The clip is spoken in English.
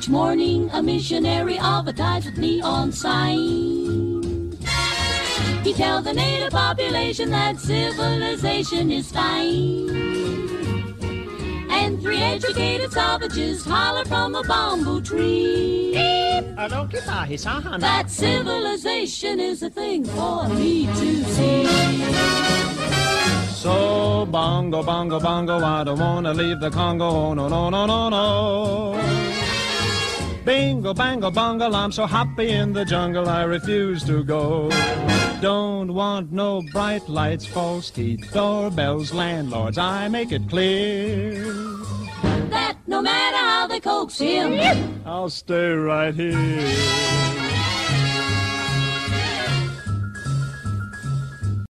Each morning a missionary advertised with neon sign. He tells the native population that civilization is fine. And 3 educated savages holler from a bamboo tree that civilization is a thing for me to see. So bongo, bongo, bongo, I don't wanna leave the Congo, oh, no, no, no, no, no. Bingo, bango, bungle, I'm so happy in the jungle, I refuse to go. Don't want no bright lights, false teeth, doorbells, landlords, I make it clear That no matter how they coax him, I'll stay right here.